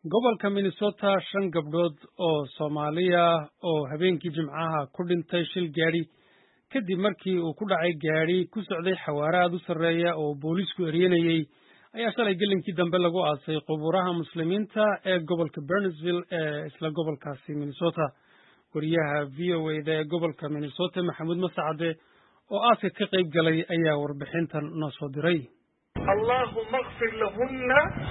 gobolka Minnesota shan gabdhood oo Soomaaliya oo habeenkii Jimcaha ku dhintay shil gaari kadib markii uu ku dhacay gaari ku socday xawaare aad u sarreeya oo boolisku eryanayay ayaa shalay gelinkii dambe lagu aasay qubuuraha muslimiinta ee gobolka Burnsville ee isla gobolkaasi Minnesota. wariyaha VOA ee gobolka Minnesota Maxamuud Masacade oo aaska ka qayb galay ayaa warbixintan noo soo diray. اللهم اغفر لهن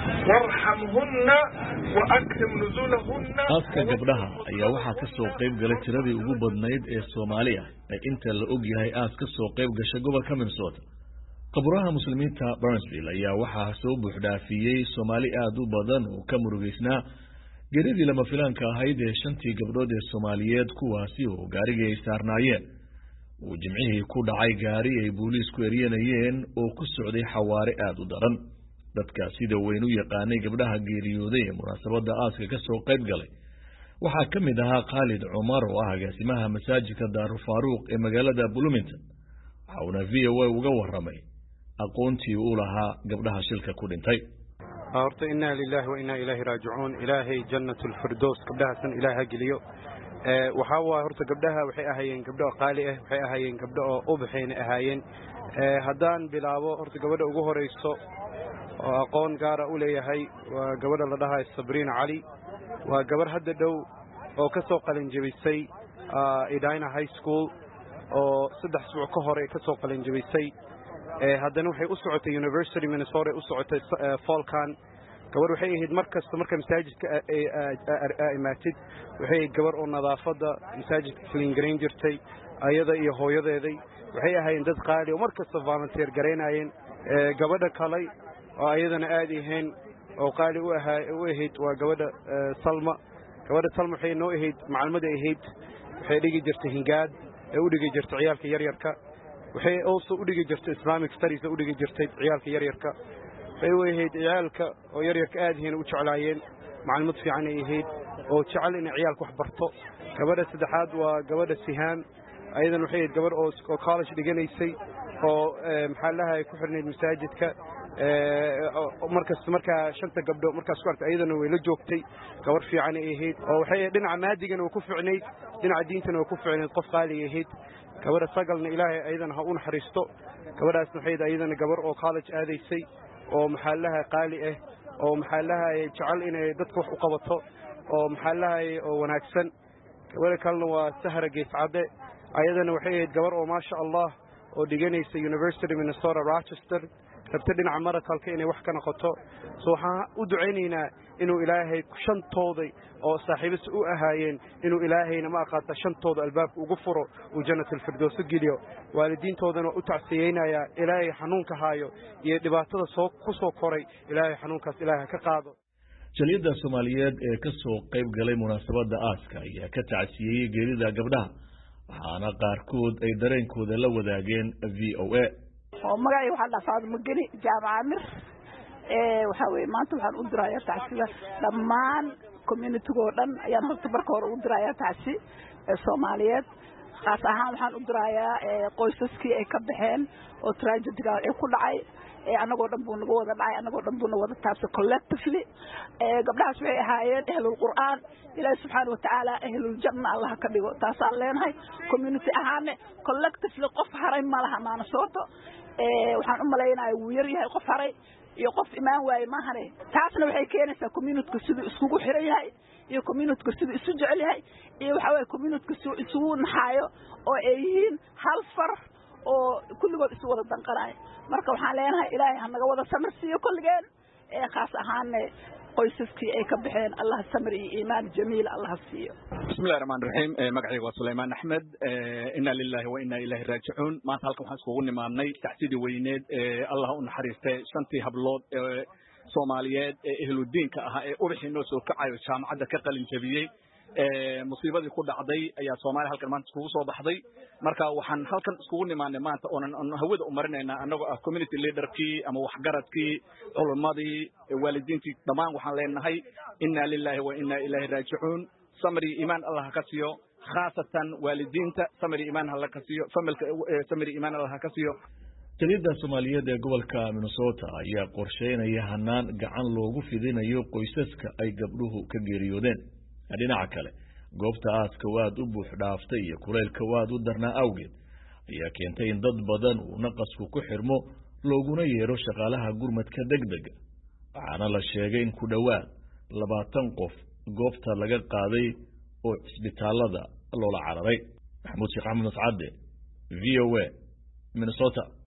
وارحمهن واكرم نزولهن. aaska gabdhaha ayaa waxaa ka soo qayb galay tiradii ugu badnayd ee Soomaaliya ee inta la og yahay aas ka soo qayb gashay gobolka Minnesota. qabuuraha muslimiinta Burnsville ayaa waxaa soo buuxdhaafiyey Soomaali aad u badan oo ka murugeysnaa geeridii lama filaanka ahayd ee shantii gabdhood ee Soomaaliyeed kuwaasi oo gaarigii ay saarnaayeen uu jimcihii ku dhacay gaari ay booliisku eryanayeen oo ku socday xawaare aad u daran. dadka sida weyn u yaqaanay gabdhaha geeriyooday ee munaasabadda aaska ka soo qayb galay waxaa ka mid ahaa Khalid Cumar oo ah agaasimaha masaajidka Daaru Faaruq ee magaalada Bloomington. waxa uuna VOA uga warramay aqoontii uu lahaa gabdhaha shilka ku dhintay. horta inna lillahi wa inna ilayhi raaji'uun. ilaahay jannatul firdaws gabdhaha san ilaaha geliyo. waxa waa horta gabdhaha waxay ahaayeen gabdho qaali ah, waxay ahaayeen gabdho oo u baxeen ahaayeen. haddaan bilaabo horta gabadha ugu horeyso oo aqoon gaar ah u leeyahay waa gabadha la dhahay Sabrina Ali. waa gabar hadda dhow oo ka soo qalin jabisay Edina High School oo 3 usbuuc ka hor ka soo qalin jabisay. haddana waxay u socotay University Minnesota u socotay Falcon. gabar waxay ahayd markasta marka masaajidka ay imaatid waxay gabar oo nadaafada masaajidka clean gareyn jirtay ayada iyo hooyadeeday. waxay ahaayeen dad qaali oo markasta volunteer gareynayeen. gabadha kale oo ayadana aad ahayn oo qaali u ahayd waa gabadha Salma. gabadha Salma waxay noo ahayd macallimada ahayd. waxay dhigi jirtay hingaad ee u dhigi jirtay ciyaalka yaryarka. waxay also u dhigi jirtay Islamic studies u dhigi jirtay ciyaalka yaryarka. waxay ahayd ciyaalka oo yaryarka aad u jeclaayeen macallimad fiican ay ahayd oo jecel in ciyaalku wax barto. gabadha saddexaad waa gabadha Sihaan. ayadana waxay ahayd gabar oo college dhiganaysay oo maxaa lahaay ku xirneyd masaajidka. markaa shanta gabdho markaas ku artay ayadana way la joogtay. gabar fiican ay ahayd oo waxay dhinaca maadigana ku fiicneyd dhinaca diintana ku fiicneyd qof qaali ay ahayd. gabadha Sagalna ilaahay ayadana ha u naxariisto. gabadhaasna waxay ayadana gabar oo college aadaysay oo maxaa lahaay qaali ah oo maxaa lahaay jecel inay dadka wax u qabato oo maxaa lahaay oo wanaagsan. gabadha kalena waa Sahra Geescade. ayadana waxay ahayd gabar oo maasha Allah oo dhiganaysa University Minnesota Rochester rabta dhinaca marakalka inay wax ka noqoto. waxaan u duceynaynaa inuu ilaahay shantooda oo saaxiibis u ahaayeen inuu ilaahayna ma aqaata shantooda albaabka ugu furo uu jannatul firdaws geliyo. waalidiintoodana u tacsiyeynaya ilaahay xanuunka haayo iyo dhibaatada ku soo koray ilaahay xanuunkaas ilaahay ka qaado. jaliyada Soomaaliyeed ee ka soo qayb galay munaasabadda aaska ayaa ka tacsiyay geerida gabdhaha waxaana qaarkood ay dareenkooda la wadaageen VOA. oo magacay waxa la faado magani jaamacamir waxa weey maanta waxaan u dirayaa tacsiga dhammaan community-go dhan ayaan horta marka hore u dirayaa tacsi Soomaaliyeed. qaas ahaan waxaan u dirayaa qoysaskii ay ka baxeen oo tragedy-ga ay ku dhacay anagoo dhan buu nagu wada dhacay anagoo dhan buu nagu wada taabtay collectively. gabdhahaas waxay ahaayeen ahlul qur'aan ilaahay subxaanahu wa ta'aala ahlul janna Allah ka dhigo taasaan leenahay community ahaan collectively qof haray ma laha maana sooto. waxaan u maleynayaa wuu yar yahay qof haray iyo qof imaan waayay ma hare. taasna waxay keenaysaa community-ku siduu isugu xiran yahay iyo community-ku siduu isu jecel yahay iyo waxa weeye community-ku siduu isugu naxaayo oo ay yihiin hal far oo kulligood isu wada danqanayo. marka waxaan leenahay ilaahay ha naga wada samir siiyo kulligeen khaas ahaan qoysaskii ay ka baxeen Allah samir iyo iimaan jamiil Allah siiyo. bismillahir rahmaanir rahiim. magacaygu waa Suleymaan Axmed. inna lillahi wa inna ilayhi raaji'uun. maanta halkan waxaan iskugu nimaadnay tacsiidii weyneed Allah u naxariistay shantii hablood Soomaaliyeed ee ehludiinka ahaa ee ubaxii noo soo kacayo jaamacadda ka qalin jabiyay. musiibadii ku dhacday ayaa Soomaaliya halkan maanta iskugu soo baxday. marka waxaan halkan iskugu nimaanay maanta oo hawada u marinaynaa anagoo ah community leaderkii ama waxgaradkii culimadii waalidiintii dhammaan waxaan leenahay inna lillahi wa inna ilayhi raaji'uun. samri iimaan Allah ka siiyo khaasatan waalidiinta samri iimaan Allah ka siiyo familka samri iimaan Allah ka siiyo. taliyada Soomaaliyeed ee gobolka Minnesota ayaa qorsheynaya hanaan gacan loogu fidinayo qoysaska ay gabdhuhu ka geeriyoodeen. Dhinaca kale, goobta aaska waad u buux dhaaftay iyo kuleylka waad u darnaa awgeed ayaa keentay in dad badan uu naqasku ku xirmo looguna yeero shaqaalaha gurmadka degdega. waxaana la sheegay in ku dhawaad 20 qof goobta laga qaaday oo isbitaalada loola cararay. Maxamuud Sheekh Axmed Mascade, VOA, Minnesota.